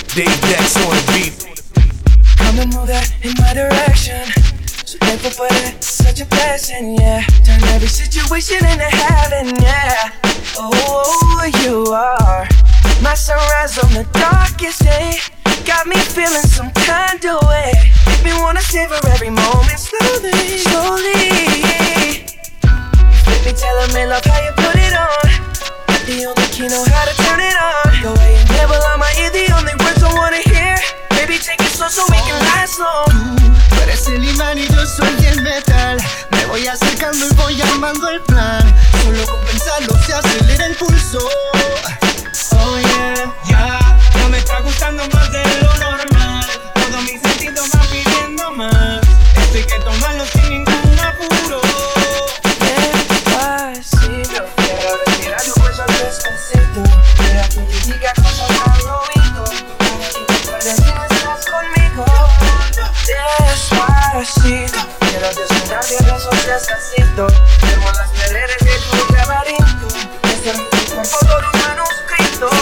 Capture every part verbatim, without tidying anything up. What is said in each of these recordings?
Dave Dex on the beat. Come and move that in my direction. So thankful for that, such a blessing, yeah. Turn every situation into heaven, yeah. Oh, you are my sunrise on the darkest day. Got me feeling some kind of way. Make me wanna savor every moment slowly, slowly. Let me tell me love how you put it on. The only key know how to turn it on. Go away and nibble on my ear, the only words I wanna hear. Baby, take it slow so we can last long. Tú eres el imán y yo soy el metal. Me voy acercando y voy armando el plan. Solo con pensarlo se acelera el pulso. Oh yeah, ya, ya me está gustando más de lo normal. Todos mis sentidos van pidiendo más. Esto hay que tomarlo sin ningún apuro. Despacito, quiero respirar tu cuello despacito. Deja que te diga cosas al oído. Para que te acuerdes si no estás conmigo. Despacito, quiero desnudar de besos despacito. Firmo las paredes de tu laberinto. Este es mi cuerpo todo un manuscrito.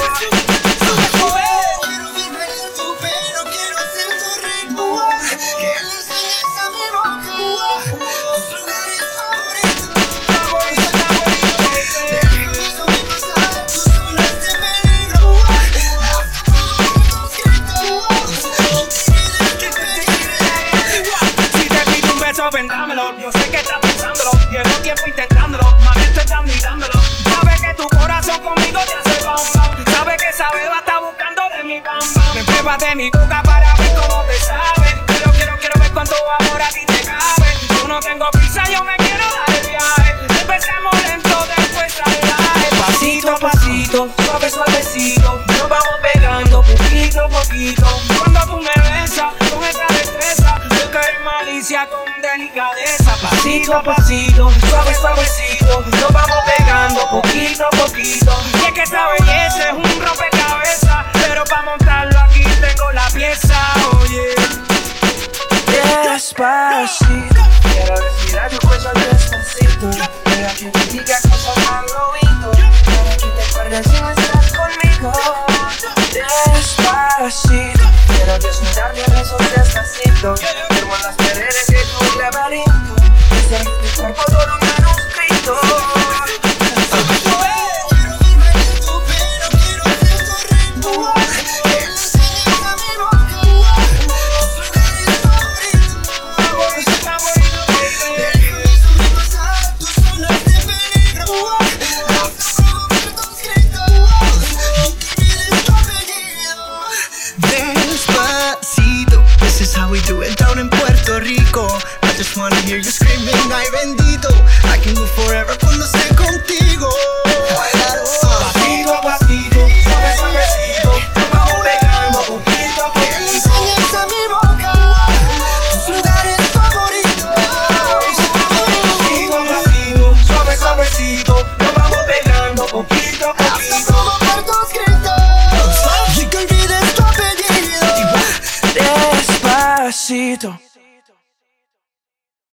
Ven, dámelo, yo sé que estás pensándolo. Llevo tiempo intentándolo, más que estoy dando y dándolo. Sabes que tu corazón conmigo te hace bam bam. Sabes que esa beba está buscando de mi bam bam. Me pruebas de mi boca para ver cómo te sabe. Quiero, quiero, quiero ver cuánto amor a ti te cabe. Yo no tengo prisa, yo me quiero dar el viaje. Empecemos lento, después salvaje. Pasito a pasito, suave, suavecito. Nos vamos pegando poquito a poquito. Cuando tú me besas con esa destreza, yo que eres malicia con delicadeza. Pasito a pasito, suave, suavecito. Nos vamos pegando poquito a poquito. Y es que esta belleza es un rompecabezas, pero para montarlo aquí tengo la pieza, oye. Despacito, quiero respirar tu cuello despacito. Deja que te diga cosas al oído. Para que te acuerdes si no estás conmigo. Despacito, quiero desnudar de besos despacito. Firmo las paredes de tu laberinto. Este es mi cuerpo todo un manuscrito. This is how we do it down in Puerto Rico. I just wanna hear you screaming, ay bendito. I can move forever cuando esté contigo.